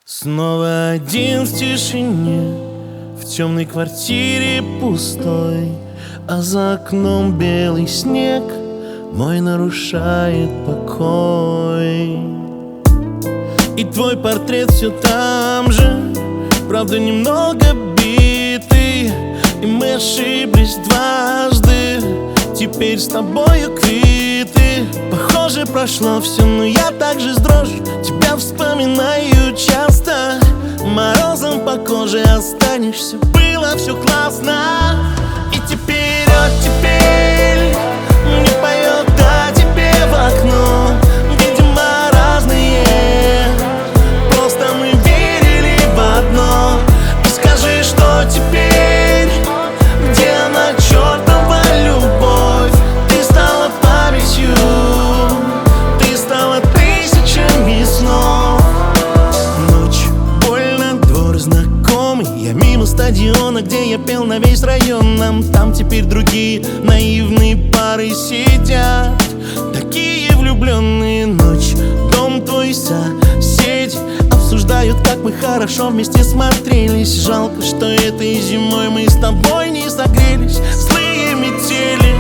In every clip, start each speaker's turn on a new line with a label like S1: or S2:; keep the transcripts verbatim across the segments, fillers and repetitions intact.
S1: Снова один в тишине, в темной квартире пустой, а за окном белый снег мой нарушает покой. И твой портрет все там же, правда немного битый, и мы ошиблись дважды, теперь с тобою квиты. Похоже, прошло все, но я также с дрожью тебя вспоминаю часто. Морозом по коже останешься, было все классно. И теперь, вот теперь мне поет о тебе в окно. Видимо, разные, просто мы верили в одно. И скажи, что теперь, где она, чертова любовь? Ты стала памятью, ты стала тысячами снов. Ночь, больно, двор знакомый, я мимо стадиона, где я пел на весь район. Нам там теперь другие наивные пары сидят, такие влюбленные. Ночь, дом твой, соседи обсуждают, как мы хорошо вместе смотрелись. Жалко, что этой зимой мы с тобой не согрелись. Злые метели,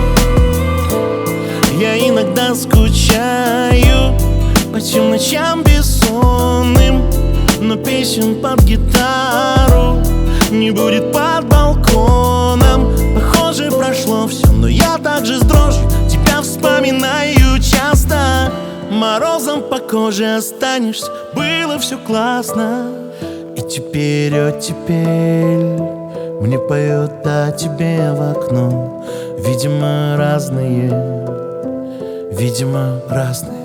S1: я иногда скучаю по тем ночам бессонным, но песен под гитару не будет под балконом. Похоже, прошло все, но я также с дрожью тебя вспоминаю часто. Морозом по коже останешься, было все классно. И теперь, о теперь мне поет о тебе в окно. Видимо, разные, видимо, разные.